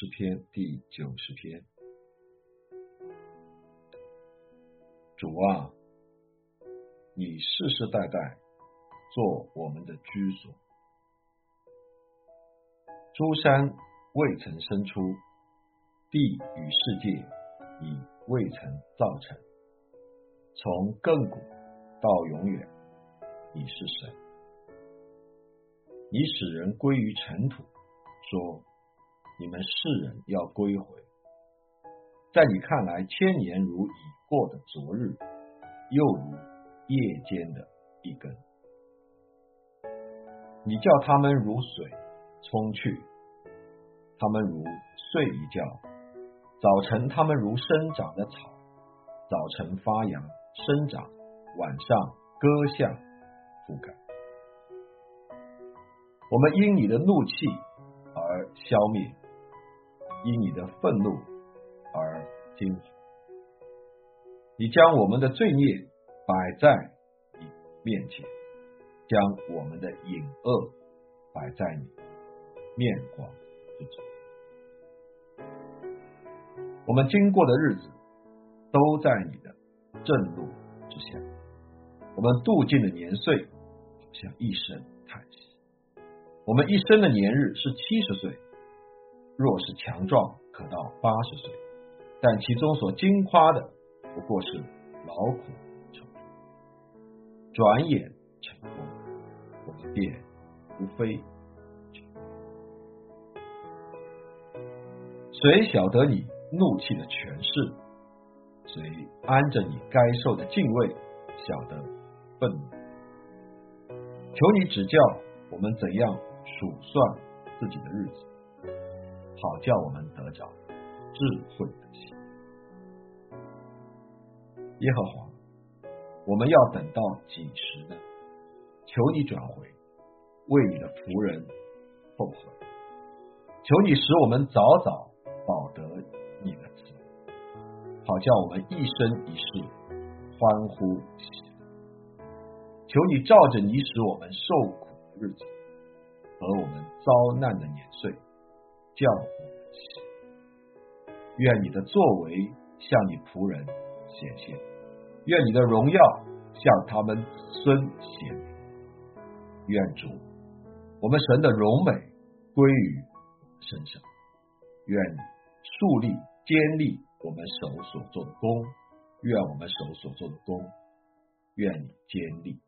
诗篇第90篇。主啊，你世世代代做我们的居所，诸山未曾生出，地与世界已未曾造成，从亘古到永远，你是神。你使人归于尘土，说你们世人要归回。在你看来，千年如已过的昨日，又如夜间的一更。你叫他们如水冲去，他们如睡一觉。早晨他们如生长的草，早晨发芽生长，晚上割下枯干。我们因你的怒气而消灭，因你的愤怒而惊惶。你将我们的罪孽摆在你面前，将我们的隐恶摆在你面光之中。我们经过的日子都在你的正路之下，我们度尽的年岁好像一声叹息。我们一生的年日是70岁，若是强壮可到80岁，但其中所经夸的不过是劳苦愁苦，转眼成风，我们便无非。谁晓得你怒气的权势？谁安着你该受的敬畏，晓得愤怒？求你指教我们怎样数算自己的日子，好叫我们得着智慧的心。耶和华，我们要等到几时呢？求你转回，为你的仆人后悔。求你使我们早早保得你的慈，好叫我们一生一世欢呼喜乐。求你照着你使我们受苦的日子和我们遭难的年岁，叫我们喜乐。愿你的作为向你仆人显现，愿你的荣耀向他们子孙显明。愿主我们神的荣美归于我们身上，愿你树立坚立我们手所做的工，愿我们手所做的工，愿你坚立。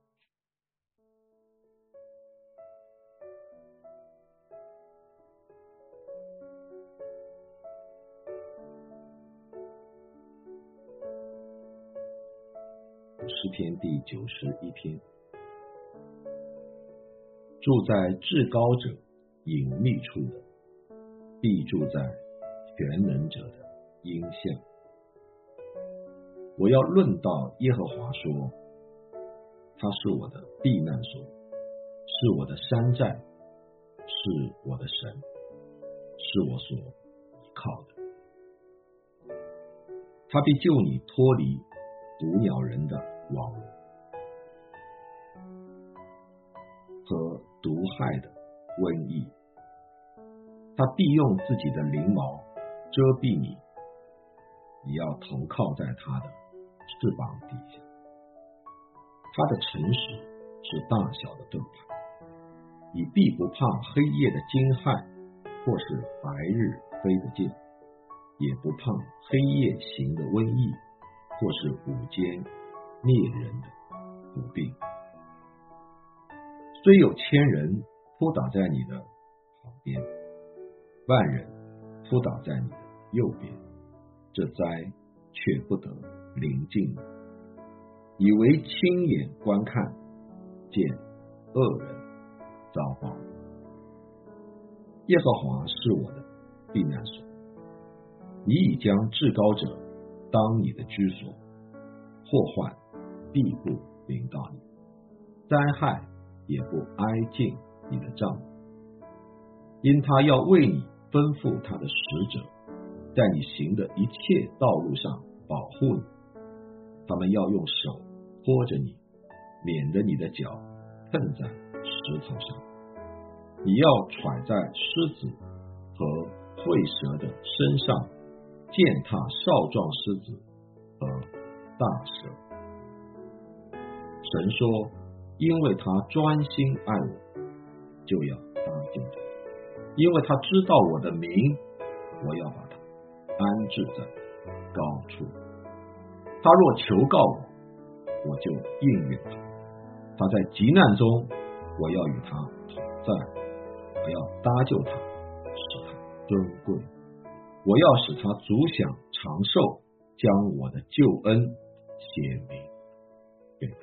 诗篇第91篇。住在至高者隐秘处的，必住在全能者的荫下。我要论到耶和华说，他是我的避难所，是我的山寨，是我的神，是我所依靠的。他必救你脱离毒鸟人的网罗和毒害的瘟疫。他必用自己的翎毛遮蔽你，你要投靠在他的翅膀底下。他的诚实是大小的盾牌，你必不怕黑夜的惊害，或是白日飞的箭，也不怕黑夜行的瘟疫，或是午间灭人的毒病。虽有千人扑倒在你的旁边，万人扑倒在你的右边，这灾却不得临近你。你为亲眼观看，见恶人遭报。耶和华是我的避难所，你已将至高者当你的居所，祸患必不临到你，灾害也不挨近你的帐幕。因他要为你吩咐他的使者，在你行的一切道路上保护你。他们要用手托着你，免得你的脚碰在石头上。你要踹在狮子和会蛇的身上践踏少壮狮子和大蛇。神说，因为他专心爱我，就要搭救他，因为他知道我的名，我要把他安置在高处。他若求告我，我就应允他。他在急难中，我要与他同在，我要搭救他，使他尊贵，我要使他足享长寿，将我的救恩显明给他。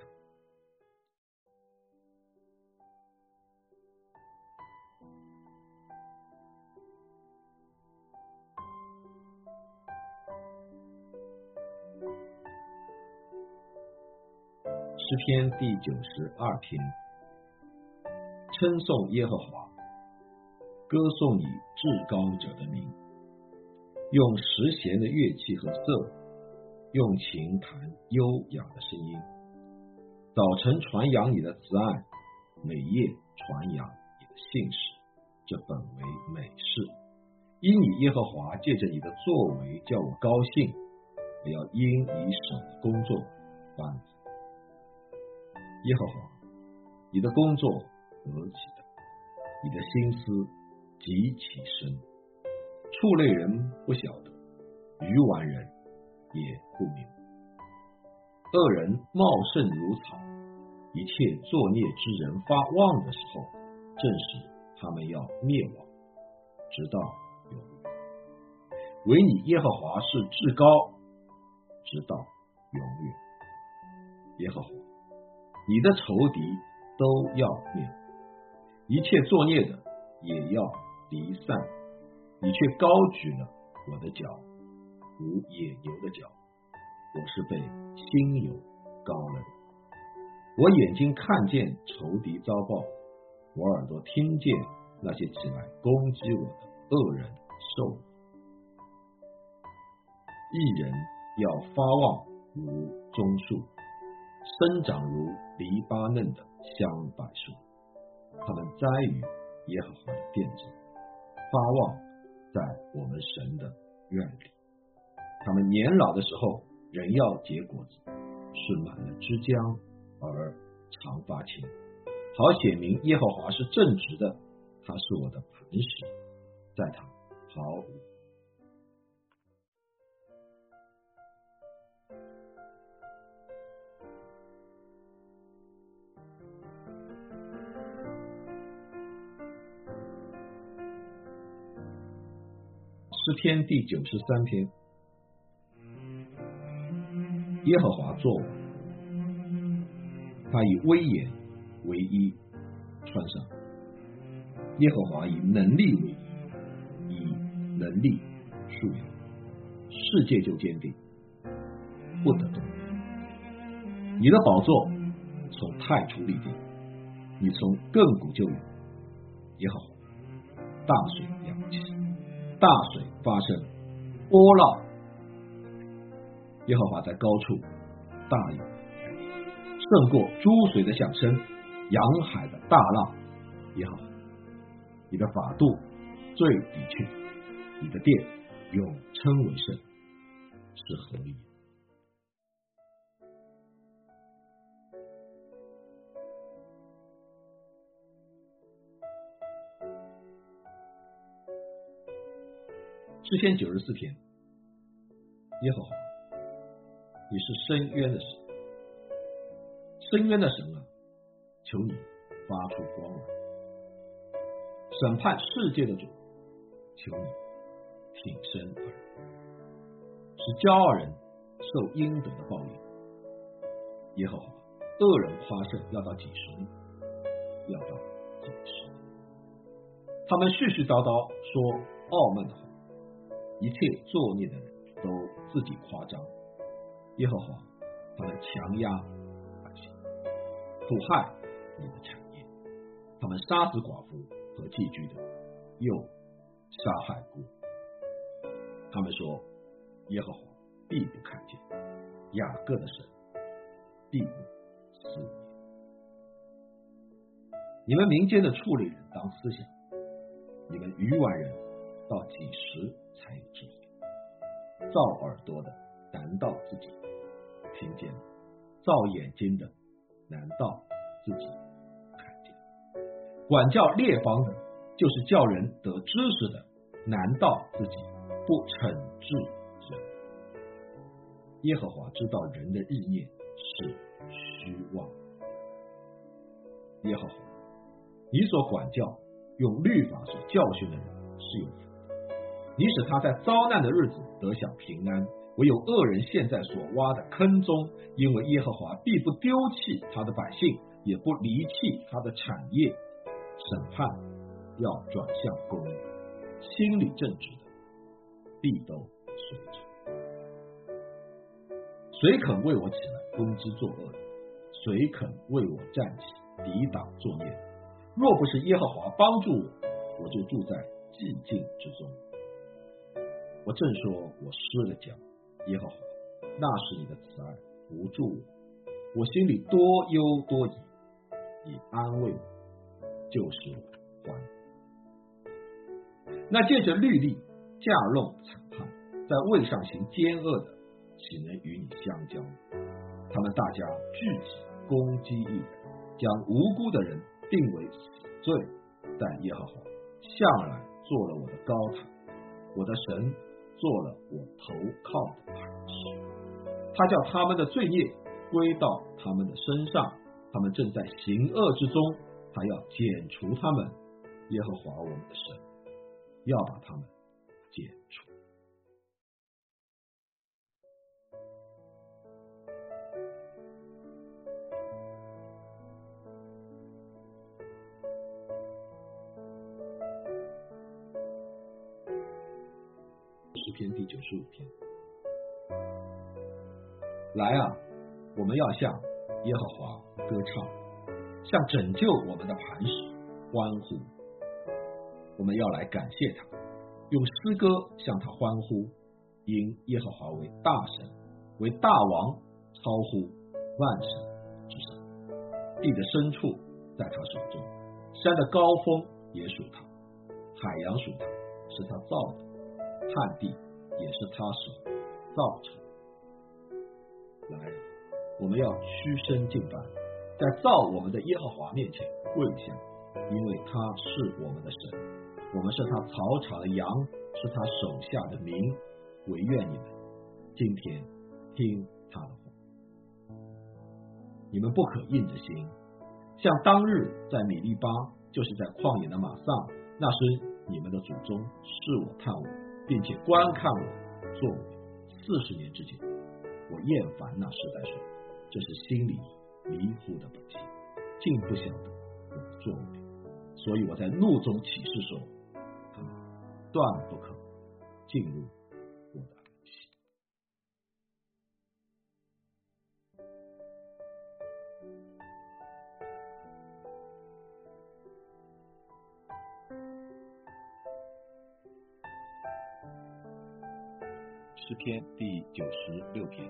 诗篇第92篇，称颂耶和华，歌颂你至高者的名，用十弦的乐器和瑟，用琴弹优雅的声音。早晨传扬你的慈爱，每夜传扬你的信实，这本为美事。因你耶和华借着你的作为叫我高兴，我要因你手的工作欢喜。耶和华，你的工作何其大，你的心思极其深，畜类人不晓得，愚顽人也不明白。恶人茂盛如草，一切作孽之人发旺的时候，正是他们要灭亡，直到永远。唯你耶和华是至高，直到永远。耶和华，你的仇敌都要灭亡，一切作孽的也要离散。你却高举了我的脚，如野牛的脚，我是被新油膏了的。我眼睛看见仇敌遭报，我耳朵听见那些起来攻击我的恶人受辱。义人要发旺如棕树，生长如黎巴嫩的香柏树，他们栽于耶和华的殿中，发旺在我们神的院里。他们年老的时候仍要结果子，是满了枝浆而常发青，好显明耶和华是正直的，他是我的磐石，在他毫无。诗篇第93篇，耶和华作王，他以威严为衣穿上，耶和华以能力为衣，以能力束腰，世界就坚定，不得动摇。你的宝座从太初立定，你从亘古就有。耶和华，大水扬起，大水发生，波浪。耶和华在高处大有，胜过诸水的响声，洋海的大浪。耶和华，你的法度最的确，你的殿永称为圣，是何意？诗篇94篇，耶和华，你是深渊的神，深渊的神啊，求你发出光来，审判世界的主，求你挺身而出，使骄傲人受应得的报应。耶和华，恶人夸胜要到几时呢？要到几时？他们絮絮叨叨说傲慢的话，一切作孽的人都自己夸张。耶和华，他们强压百姓，腐害你的产业，他们杀死寡妇和寄居的，又杀害孤儿。他们说，耶和华必不看见，雅各的神必不思念。你们民间的处理人当思想，你们愚顽人到几时才有智慧？造耳朵的难道自己听见了？造眼睛的难道自己看见？管教列邦的，就是叫人得知识的，难道自己不惩治人？耶和华知道人的意念是虚妄。耶和华，你所管教用律法所教训的人是有福的，你使他在遭难的日子得享平安，唯有恶人陷在所挖的坑中，因为耶和华必不丢弃他的百姓，也不离弃他的产业。审判要转向公义，心里正直的必都随着。谁肯为我起来攻击作恶的？谁肯为我站起抵挡作孽的？若不是耶和华帮助我，我就住在寂静之中。我正说我失了脚，耶和华，那是你的慈爱扶助我，我心里多忧多疑，以安慰我，就是我还。那借着律例架弄惨判，在位上行奸恶的，岂能与你相交？他们大家聚集攻击义人，将无辜的人定为死罪。但耶和华向来做了我的高台，我的神做了我投靠的磐石。他叫他们的罪孽归到他们的身上，他们正在行恶之中，他要剪除他们。耶和华我们的神要把他们剪除。诗篇第95篇。来啊，我们要向耶和华歌唱，向拯救我们的磐石欢呼。我们要来感谢他，用诗歌向他欢呼，因耶和华为大神，为大王，超乎万神之上。地的深处在他手中，山的高峰也属他，海洋属他，是他造的，旱地也是他手造成。来，我们要屈身敬拜，在造我们的耶和华面前跪下，因为他是我们的神，我们是他草场的羊，是他手下的民。惟愿你们今天听他的话，你们不可硬着心，像当日在米利巴，就是在旷野的玛撒，那时你们的祖宗视我探我，并且观看我作为40年之久。我厌烦那世代说，这是心里迷糊的百姓，竟不晓得我的作为，所以我在怒中起誓说，他们断不可进入我的安息。 诗篇第96篇。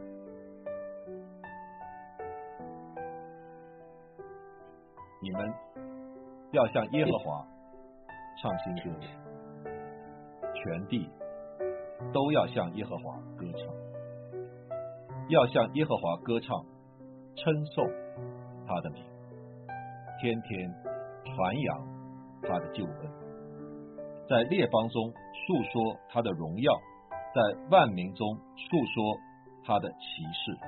你们要向耶和华唱新歌，全地都要向耶和华歌唱，要向耶和华歌唱，称颂他的名，天天传扬他的救恩，在列邦中述说他的荣耀，在万民中述说他的奇事。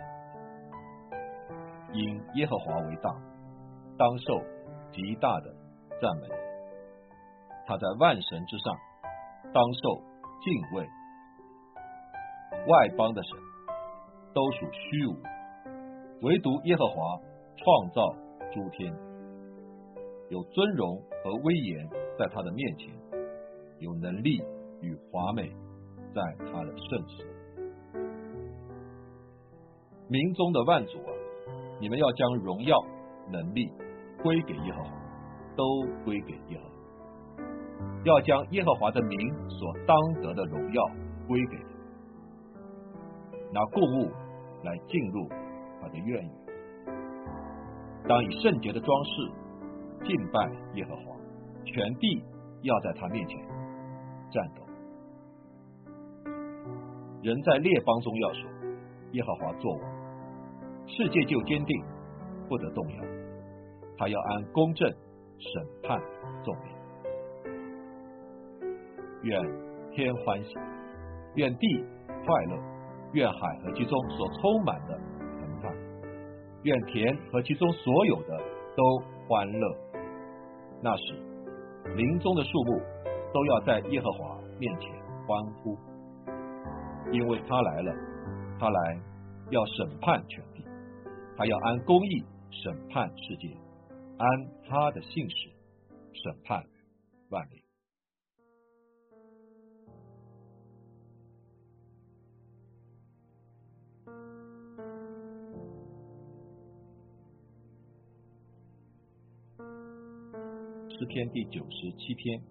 因耶和华为大，当受极大的赞美，他在万神之上，当受敬畏。外邦的神都属虚无，唯独耶和华创造诸天，有尊荣和威严在他的面前，有能力与华美在他的圣所。民中的万族啊，你们要将荣耀能力归给耶和华，都归给耶和华，要将耶和华的名所当得的荣耀归给他，拿供物来进入他的院宇，当以圣洁的装饰敬拜耶和华，全地要在他面前战斗。 人在列邦中要说，耶和华作王，世界就坚定，不得动摇。他要按公正审判众民。愿天欢喜，愿地快乐，愿海和其中所充满的澎湃，愿田和其中所有的都欢乐。那时，林中的树木都要在耶和华面前欢呼，因为他来了，他来要审判全地，他要按公义审判世界，按他的信实审判万民。诗篇第97篇。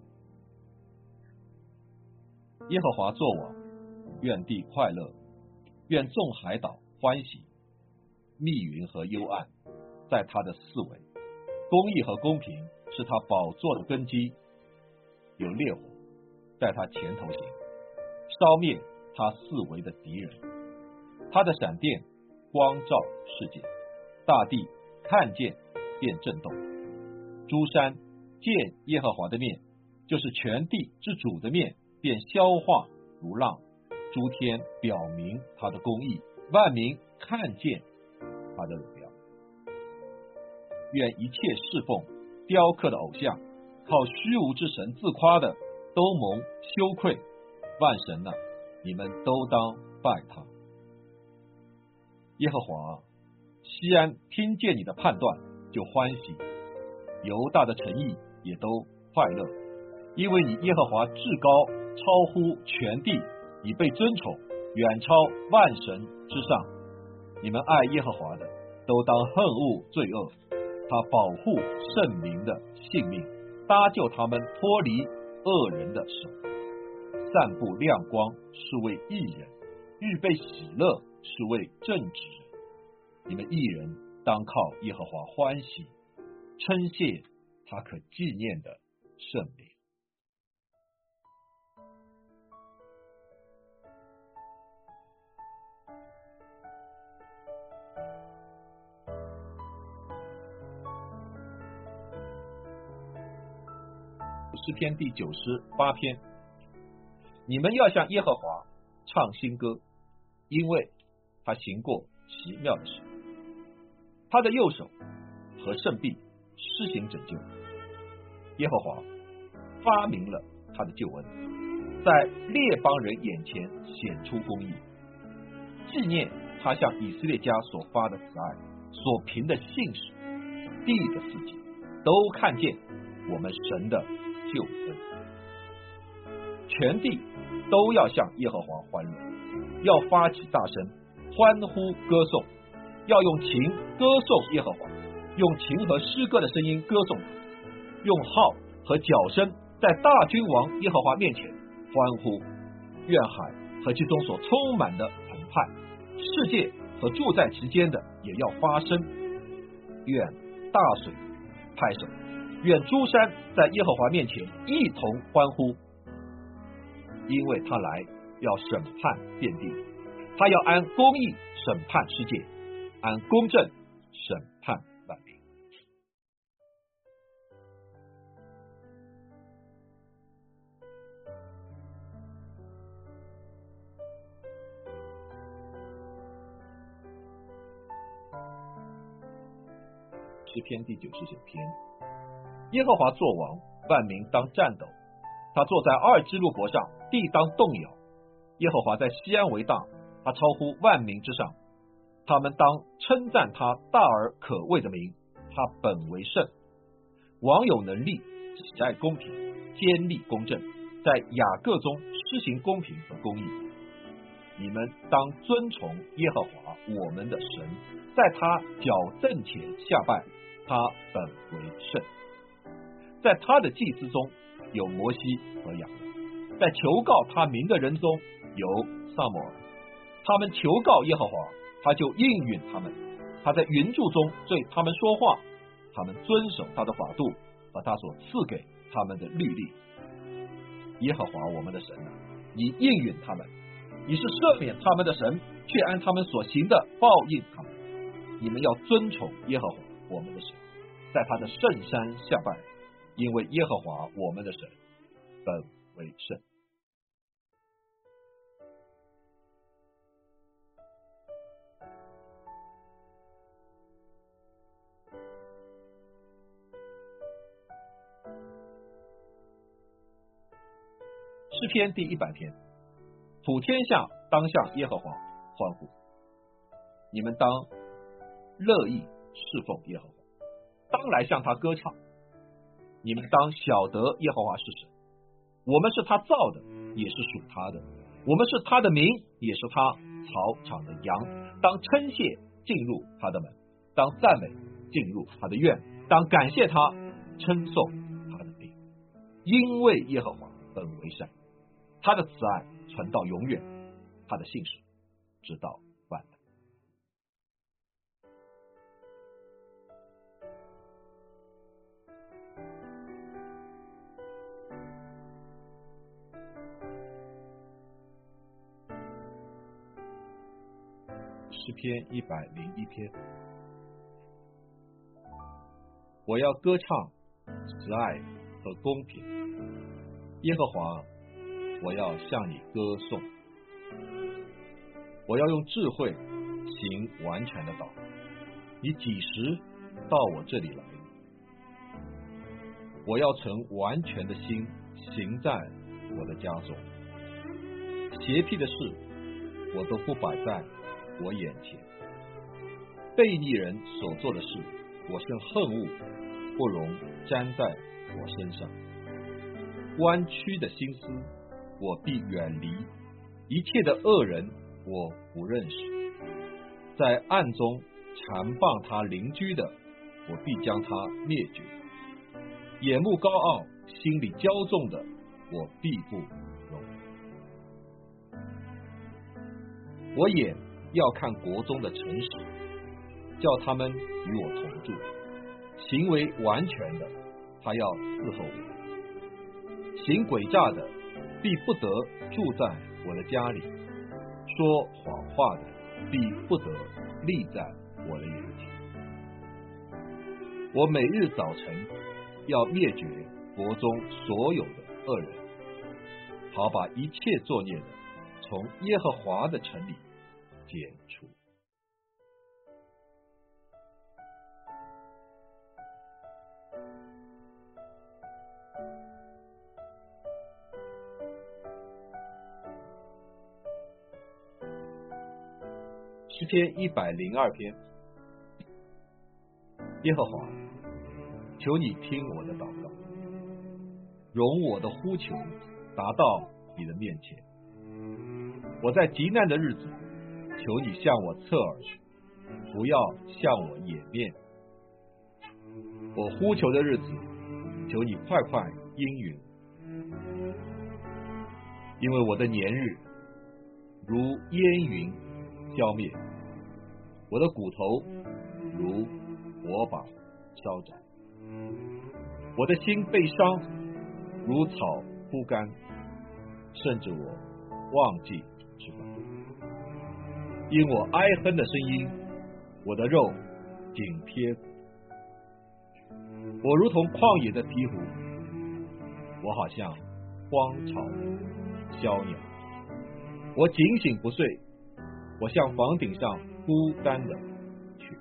耶和华作王，愿地快乐，愿众海岛欢喜。密云和幽暗在他的四围，公义和公平是他宝座的根基。有烈火在他前头行，烧灭他四围的敌人。他的闪电光照世界，大地看见便震动。诸山见耶和华的面，就是全地之主的面，便消化如浪。诸天表明他的公义，万民看见他的荣耀。愿一切侍奉雕刻的偶像，靠虚无之神自夸的，都蒙羞愧。万神啊，你们都当拜他。耶和华，西安听见你的判断就欢喜，犹大的诚意也都快乐，因为你耶和华至高，超乎全地，已被尊崇，远超万神之上。你们爱耶和华的，都当恨恶罪恶。他保护圣民的性命，搭救他们脱离恶人的手。散布亮光是为义人，预备喜乐是为正直人。你们义人当靠耶和华欢喜，称谢他可纪念的圣名。诗篇第98篇。你们要向耶和华唱新歌，因为他行过奇妙的事，他的右手和圣臂施行拯救。耶和华发明了他的救恩，在列邦人眼前显出公义，纪念他向以色列家所发的慈爱，所凭的信实。地的四极都看见我们神的救恩，全地都要向耶和华欢乐，要发起大声欢呼歌颂，要用琴歌颂耶和华，用琴和诗歌的声音歌颂他，用号和角声在大君王耶和华面前欢呼。愿海和其中所充满的澎湃，世界和住在其间的也要发声。愿大水拍手，愿诸山在耶和华面前一同欢呼，因为他来要审判遍地，他要按公义审判世界，按公正审判万民。诗篇第99篇。耶和华作王，万民当战斗。他坐在二基路伯上，地当动摇。耶和华在西安为大，他超乎万民之上。他们当称赞他大而可畏的名，他本为圣。王有能力，喜爱公平，坚立公正，在雅各中施行公平和公义。你们当尊崇耶和华我们的神，在他脚凳前下拜，他本为圣。在他的祭司中有摩西和亚伦，在求告他名的人中有撒母耳。他们求告耶和华，他就应允他们。他在云柱中对他们说话，他们遵守他的法度和他所赐给他们的律例。耶和华我们的神啊，你应允他们， 你是赦免他们的神，却按他们所行的报应他们。你们要尊崇耶和华我们的神，在他的圣山下拜，因为耶和华我们的神本为圣。诗篇第100篇，普天下当向耶和华欢呼，你们当乐意侍奉耶和华，当来向他歌唱。你们当晓得耶和华是神，我们是他造的，也是属他的，我们是他的民，也是他草场的羊。当称谢进入他的门，当赞美进入他的院，当感谢他，称颂他的名，因为耶和华本为善，他的慈爱传到永远，他的信实直到万代。诗篇101篇，我要歌唱慈爱和公平，耶和华，我要向你歌颂。我要用智慧行完全的道，你几时到我这里来？我要存完全的心行在我的家中，邪僻的事我都不摆在我眼前，悖逆人所做的事我甚恨恶，不容沾在我身上。弯曲的心思我必远离，一切的恶人我不认识。在暗中缠谤他邻居的，我必将他灭绝。眼目高傲心里骄纵的，我必不容。我眼要看国中的诚实，叫他们与我同住。行为完全的，他要伺候我；行诡诈的，必不得住在我的家里；说谎话的，必不得立在我的眼前。我每日早晨要灭绝国中所有的恶人，好把一切作孽的从耶和华的城里剪除。诗篇102篇，耶和华，求你听我的祷告，容我的呼求达到你的面前。我在极难的日子，求你向我侧耳去，不要向我掩面。我呼求的日子，求你快快应允，因为我的年日如烟云消灭，我的骨头如火把烧着，我的心被伤，如草枯干，甚至我忘记吃饭。因我哀哼的声音，我的肉紧贴骨，我如同旷野的鹈鹕，我好像荒草的枭鸟。我警醒不睡，我向房顶上孤单的去。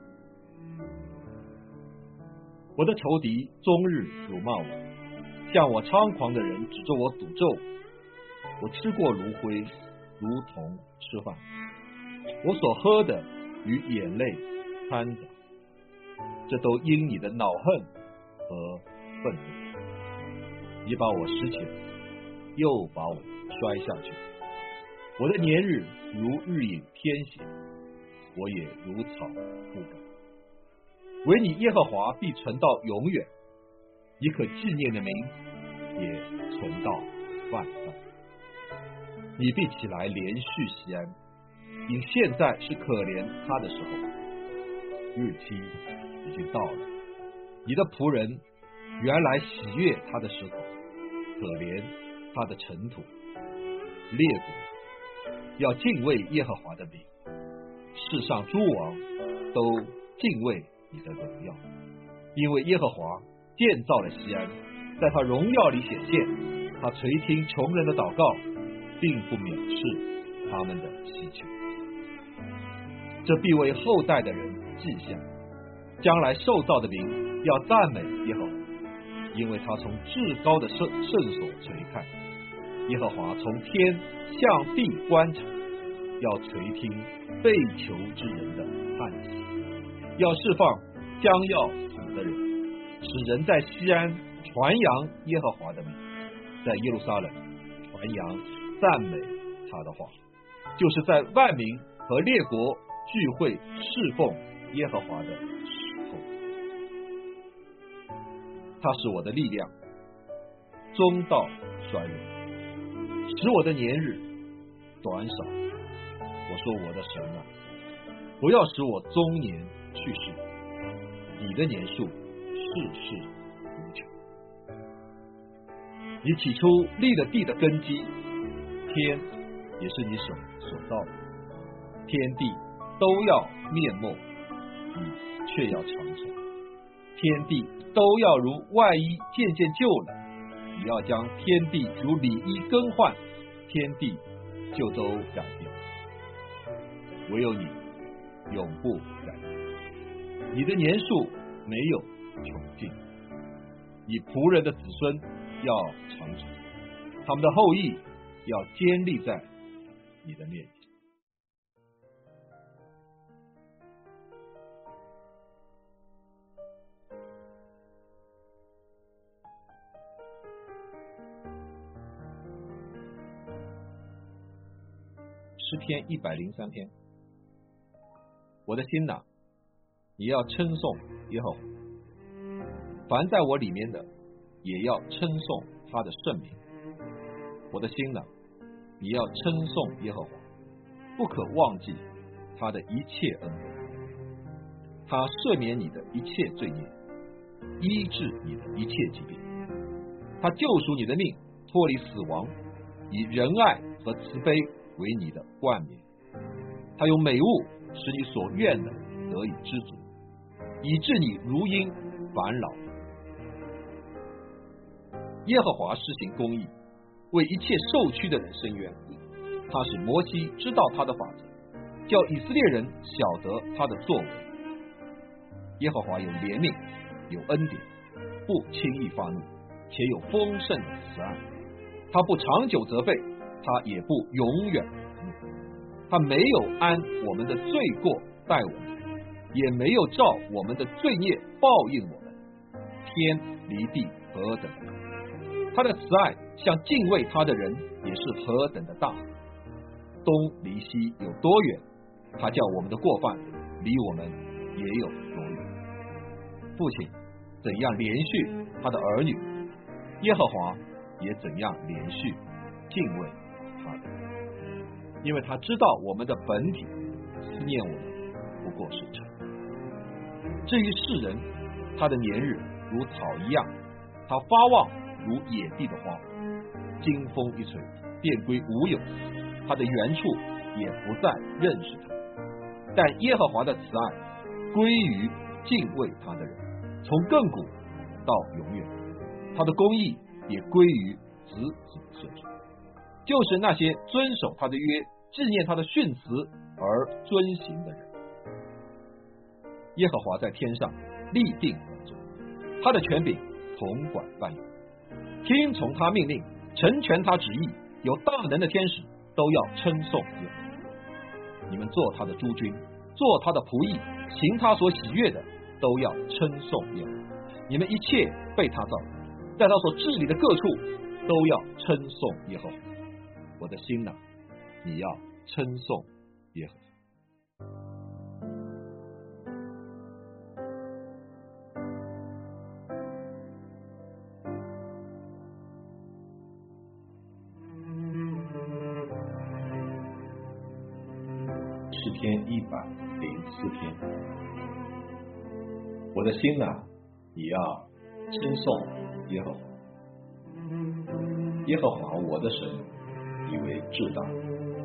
我的仇敌终日辱骂我，向我猖狂的人指着我赌咒。我吃过炉灰，如同吃饭，我所喝的与眼泪掺杂，这都因你的恼恨和愤怒。你把我拾起来，又把我摔下去。我的年日如日影天血，我也如草枯干。唯你耶和华必存到永远，你可纪念的名也存到万代。你必起来连续西安，因现在是可怜他的时候，日期已经到了。你的仆人原来喜悦他的石头，可怜他的尘土，列国要敬畏耶和华的名，世上诸王都敬畏你的荣耀，因为耶和华建造了锡安，在他荣耀里显现，他垂听穷人的祷告，并不藐视他们的祈求。这必为后代的人记下，将来受造的民要赞美耶和华，因为他从至高的圣所垂看，耶和华从天向地观察，要垂听被囚之人的叹息，要释放将要死的人，使人在锡安传扬耶和华的名，在耶路撒冷传扬赞美他的话，就是在万民和列国聚会侍奉耶和华的时候。他是我的力量，终到衰弱，使我的年日短少。我说我的神啊，不要使我终年去世，你的年数世世无穷。你起初立了地的根基，天也是你手所造的，天地都要灭没，你却要长存。天地都要如外衣渐渐旧了，你要将天地如里衣更换，天地就都改变。唯有你永不改变，你的年数没有穷尽，你仆人的子孙要长存，他们的后裔要坚立在你的面前。诗篇103篇。我的心哪，你要称颂耶和华，凡在我里面的也要称颂他的圣名。我的心哪，你要称颂耶和华，不可忘记他的一切恩惠。他赦免你的一切罪孽，医治你的一切疾病。他救赎你的命，脱离死亡，以仁爱和慈悲为你的冠冕。他用美物使你所愿的得以知足，以致你如鹰返老。耶和华施行公义，为一切受屈的人伸冤。他使摩西知道他的法则，叫以色列人晓得他的作为。耶和华有怜悯，有恩典，不轻易发怒，且有丰盛的慈爱。他不长久责备，他也不永远怒。他没有按我们的罪过待我们，也没有照我们的罪孽报应我们。天离地何等的高，他的慈爱向敬畏他的人也是何等的大。东离西有多远，他叫我们的过犯离我们也有多远。父亲怎样连续他的儿女，耶和华也怎样连续敬畏他的，因为他知道我们的本体，思念我们不过是尘。至于世人，他的年日如草一样，他发旺如野地的花，经风一吹便归无有，他的原处也不再认识他。但耶和华的慈爱归于敬畏他的人，从亘古到永远，他的公义也归于子子孙孙，就是那些遵守他的约，纪念他的训词而遵行的人。耶和华在天上立定国度，他的权柄统管万有。听从他命令，成全他旨意，有大能的天使都要称颂耶和华。你们做他的诸军，做他的仆役，行他所喜悦的，都要称颂耶和华。你们一切被他造，在他所治理的各处，都要称颂耶和华。我的心哪，你要称颂耶和华。诗篇104篇。我的心哪，你要称颂耶和华。耶和华我的神，以为至大，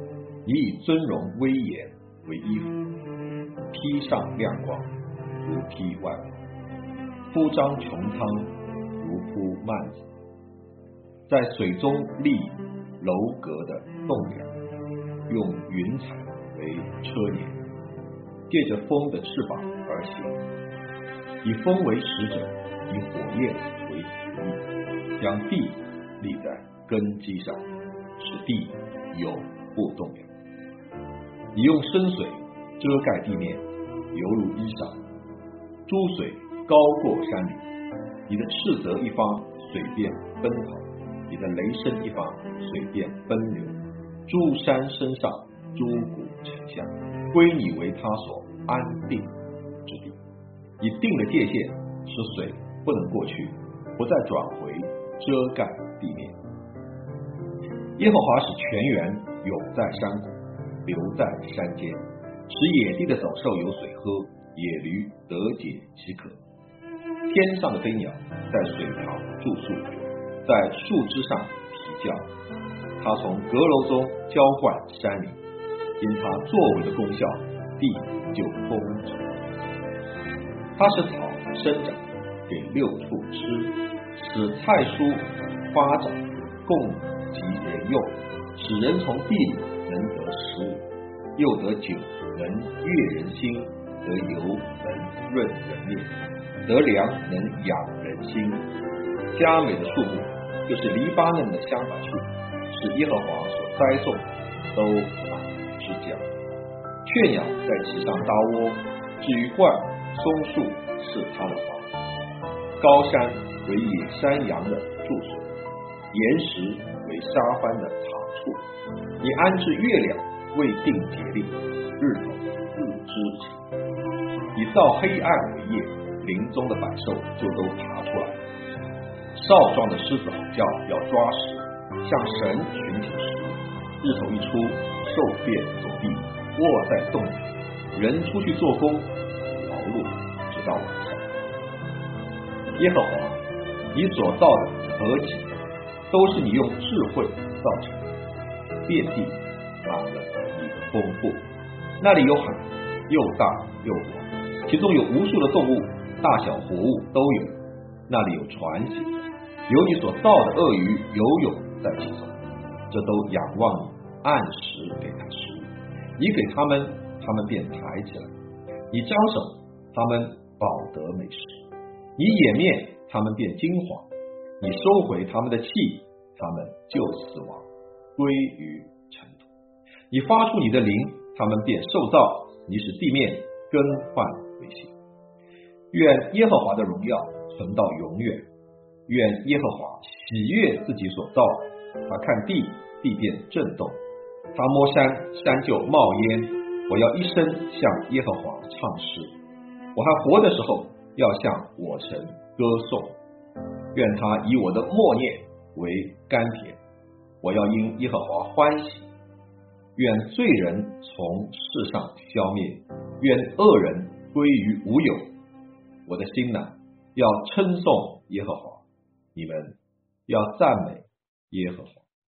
你以尊荣威严为衣服，披上亮光，如披外袍，铺张穹苍，如铺幔子，在水中立楼阁的栋梁，用云彩为车辇，借着风的翅膀而行，以风为使者，以火焰为仆役，将地立在根基上，使地永不动摇。你用深水遮盖地面，犹如衣裳，诸水高过山岭，你的斥责一方，水便奔跑，你的雷声一方，水便奔流，诸山升上，诸谷沉下，归你为他所安定之地。你定了界限，使水不能过去，不再转回遮盖地面。耶和华使泉源涌在山谷，流在山间，使野地的走兽有水喝，野驴得解其渴。天上的飞鸟在水旁住宿，在树枝上啼叫。它从阁楼中浇灌山林，因它作为的功效，地就丰足。它使草生长，给六畜吃，使菜蔬发长，供给人用，使人从地里能得食物，又得酒，能悦人心，得油，能润人面，得粮，能养人心。佳美的树木，就是黎巴嫩的香柏树，是耶和华所栽种，都满枝浆。雀鸟在其上搭窝，至于罐松树是它的房。高山为野山羊的住所，岩石为沙帆的藏处。你安置月亮，未定节令，日头自知情。你造黑暗为夜，林中的百兽就都爬出来。少壮的狮子吼叫，要抓食，向神寻求食物。日头一出，兽便走地，卧在洞里。人出去做工，劳碌，直到晚上。耶和华，你所造的何其美，都是你用智慧造成的。遍地满了你的丰富，那里有海，又大又广，其中有无数的动物，大小活物都有。那里有船行，有你所造的鳄鱼游泳在其中，这都仰望你，按时给它吃。你给他们，他们便抬起来；你张手，他们饱得美食；你掩面，他们便惊惶；你收回他们的气，他们就死亡，归于尘土。你发出你的灵，他们便受造；你使地面更换为新。愿耶和华的荣耀存到永远，愿耶和华喜悦自己所造的。他看地，地便震动；他摸山，山就冒烟。我要一生向耶和华唱诗，我还活的时候要向我神歌颂。愿他以我的默念为甘甜，我要因耶和华欢喜。愿罪人从世上消灭，愿恶人归于无有。我的心呐，要称颂耶和华，你们要赞美耶和华。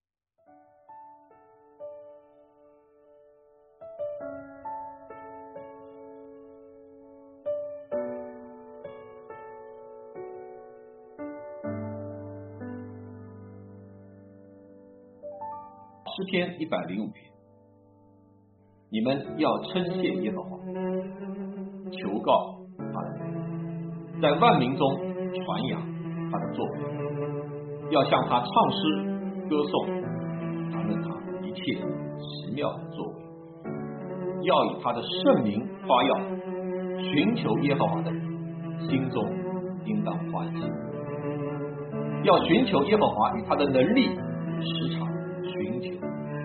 诗篇105篇，你们要称谢耶和华，求告他的名，在万民中传扬他的作为，要向他唱诗歌颂，谈论他一切奇妙的作为，要以他的圣名夸耀。寻求耶和华的人，心中应当欢喜。要寻求耶和华与他的能力，时常寻求。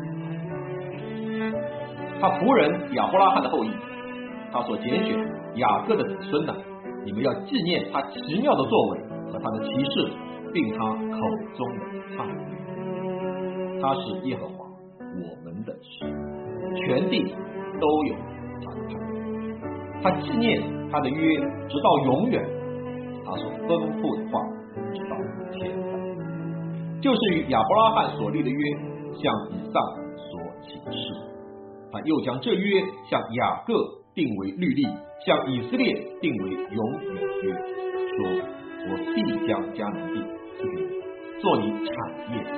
他仆人亚伯拉罕的后裔，他所拣选雅各的子孙呢，你们要纪念他奇妙的作为和他的奇事，并他口中的唱诗。他是耶和华我们的神，全地都有他的判断。他纪念他的约直到永远，他所吩咐的话直到天上，就是与亚伯拉罕所立的约，向以撒所起誓。 他又将这约向雅各定为律例，向以色列定为永远约，说：我必将迦南地赐给你，做你产业。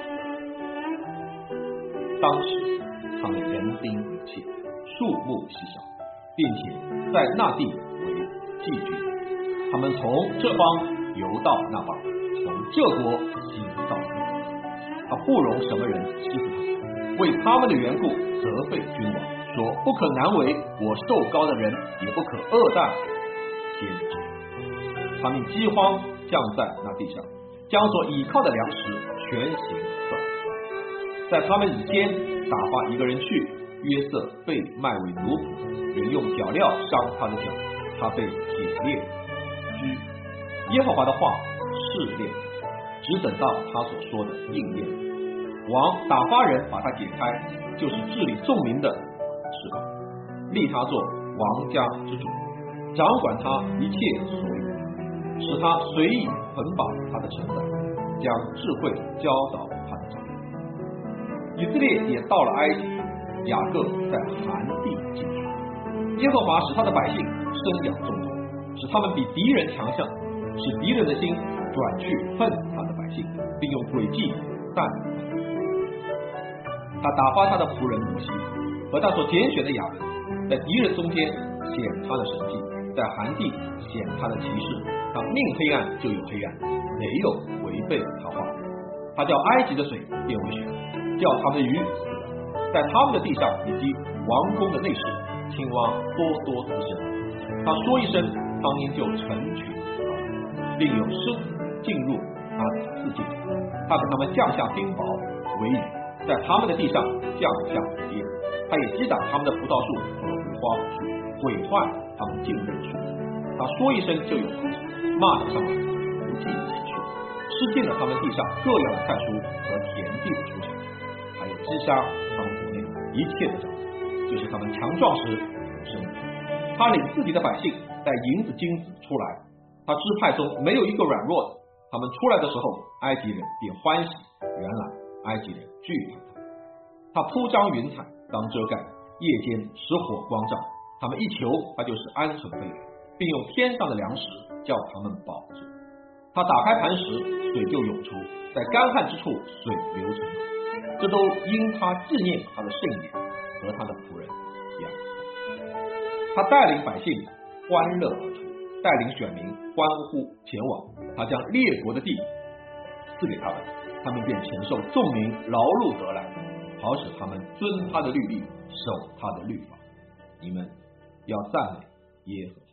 当时他们人丁一切，数目稀少，并且在那地为寄居。他们从这方游到那方，从这国行到那国。他不容什么人欺负他，为他们的缘故责备君王，说：不可难为我受膏的人，也不可恶待先知。他命饥荒降在那地上，将所倚靠的粮食全行断。在他们以前打发一个人去，约瑟被卖为奴仆，人用脚镣伤他的脚，他被铁链拘。耶和华的话试炼，只等到他所说的应验。王打发人把他解开，就是治理众民的事吧，立他做王家之主，掌管他一切所有，使他随意捆绑他的臣宰，将智慧教导他的长幼。以色列也到了埃及，雅各在含地寄居。耶和华使他的百姓生养众多，使他们比敌人强项，使敌人的心转去恨他的百姓，并用诡计淡他。他打发他的仆人摩西和他所拣选的亚伦，在敌人中间显他的神迹，在含地显他的奇事。他命黑暗就有黑暗，没有违背他话。他叫埃及的水变为血，叫他们的鱼死了。在他们的地上以及王宫的内室，青蛙多多滋生。他说一声，苍蝇就成群而来，并有狮子进入他的四境。他给他们降下冰雹为雨，在他们的地上降下火焰。他也击打他们的葡萄树和无花果树，毁坏他们境内树。他说一声就有雹子，骂得上来不计其数，吃尽了他们地上各样的菜蔬和田地的蔬菜，还有击杀他们国内一切的长子，就是他们强壮时生的。他领自己的百姓带银子金子出来，他支派中没有一个软弱的。他们出来的时候，埃及人便欢喜，原来埃及人惧怕他。他铺张云彩当遮盖，夜间使火光照，他们一求，他就是鹌鹑飞来，并用天上的粮食叫他们饱足。他打开磐石，水就涌出，在干旱之处水流成河。这都因他纪念他的圣言和他的仆人雅各。他带领百姓欢乐而出，带领选民欢呼前往。他将列国的地赐给他们，他们便承受众民劳碌得来，好使他们遵他的律例，守他的律法。你们要赞美耶和华。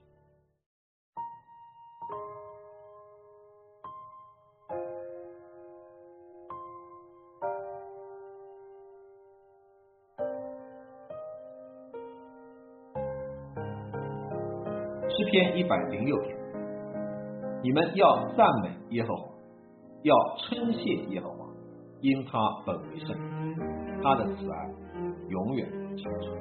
诗篇106篇，你们要赞美耶和华，要称谢耶和华，因他本为圣，他的慈爱永远长存。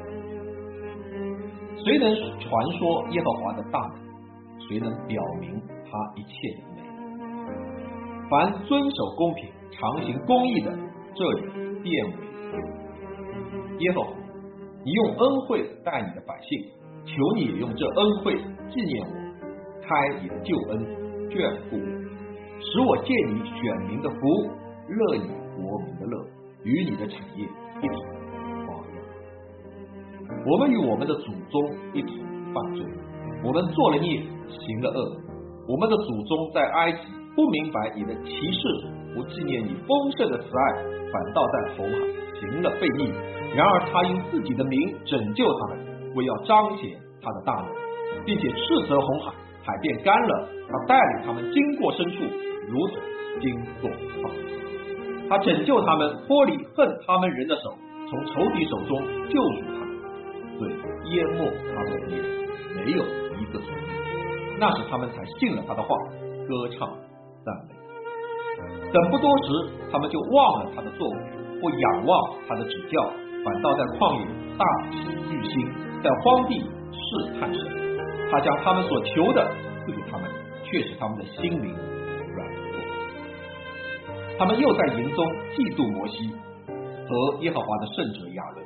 谁能传说耶和华的大能？谁能表明他一切的美？凡遵守公平、常行公义的，这人变为有。耶和华，你用恩惠待你的百姓，求你也用这恩惠纪念我，开你的救恩眷顾我，使我借你选民的福，乐你国民的乐，与你的产业一同发耀。我们与我们的祖宗一同犯罪，我们做了孽，行了恶。我们的祖宗在埃及不明白你的奇事，不纪念你丰盛的慈爱，反倒在红海行了悖逆。然而他因自己的名拯救他们，为要彰显他的大能，并且斥责红海，海便干了。他带领他们经过深处，如同经过放水。他拯救他们，脱离恨他们人的手，从仇敌手中救赎他们，对淹没他们的敌人没有一个存留。那时他们才信了他的话，歌唱赞美。等不多时，他们就忘了他的作为，不仰望他的指教，反倒在旷野大起欲心，在荒地试探神。他将他们所求的赐给他们，却使他们的心灵软弱。他们又在营中嫉妒摩西和耶和华的圣者亚伦，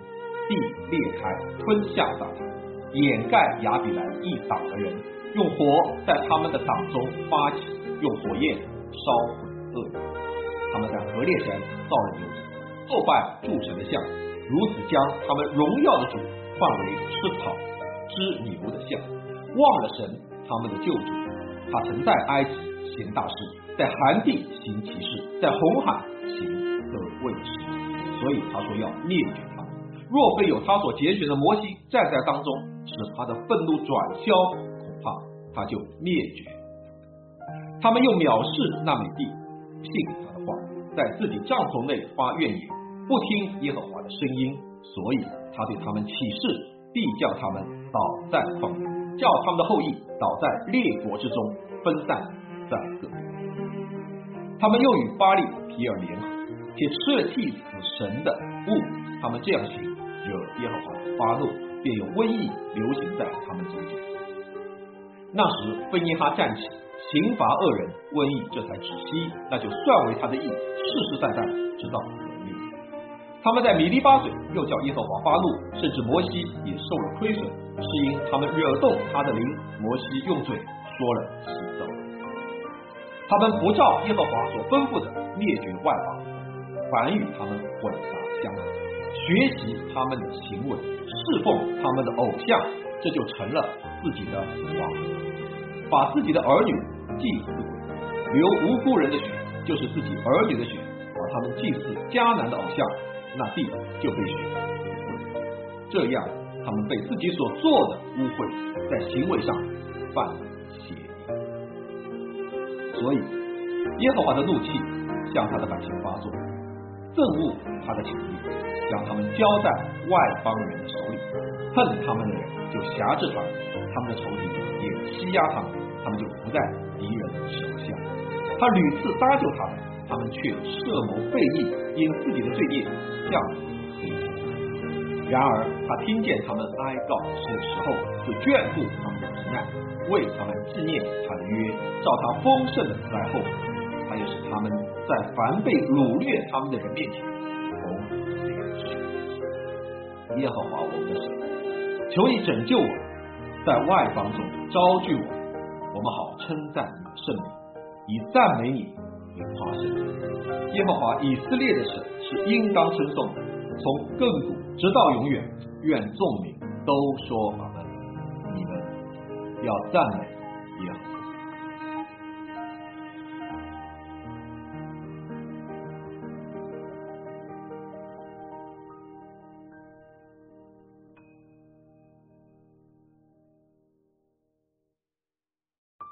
地裂开，吞下撒旦，掩盖亚比兰一党的人，用火在他们的党中发起，用火焰烧毁恶人。他们在何烈山造了牛犊，后拜铸成的像，如此将他们荣耀的主换为吃草吃牛的像，忘了神他们的救主。他曾在埃及行大事，在寒地行奇事，在红海行可畏的事，所以他说要灭绝他们。若非有他所拣选的摩西站在当中，使他的愤怒转消，恐怕他就灭绝。他们又藐视那美地，不信他的话，在自己帐篷内发怨言，不听耶和华的声音，所以他对他们起誓，必叫他们倒在旷野，叫他们的后裔倒在列国之中，分散在各地。他们又与巴力皮尔联合，且吃了祭死神的物，他们这样行，惹耶和华发怒，便有瘟疫流行在他们中间。那时分耶哈站起，刑罚恶人，瘟疫这才止息，那就算为他的义，世世代代直到永远。他们在米利巴水又叫耶和华发怒，甚至摩西也受了亏损，是因他们惹动他的灵，摩西用嘴说了奇咒。他们不照耶和华所吩咐的灭绝外邦，反与他们混杂相合，学习他们的行为，侍奉他们的偶像，这就成了自己的王。把自己的儿女祭祀鬼，流无辜人的血，就是自己儿女的血，把他们祭祀迦南的偶像，那地就被血污秽。这样他们被自己所做的污秽，在行为上犯了邪淫。所以耶和华的怒气向他的百姓发作，憎恶他的情欲，将他们交在外邦人的手里，恨他们的人就辖制他们，他们的仇敌也欺压他们，他们就伏在敌人手下。他屡次搭救他们，他们却设谋背义，因自己的罪孽向黑天。然而他听见他们哀告神的时候，就眷顾他们的急难，为他们纪念他的约，照他丰盛的慈爱厚恩。他也使他们在凡被掳掠他们的人面前蒙怜恤。耶和华我们的神，求你拯救我，在外邦中招聚我，我们好称赞你的圣名，以赞美你为夸胜。耶和华以色列的神是应当称颂的，从亘古直到永远，愿众民都说阿们。你们要赞美耶和华。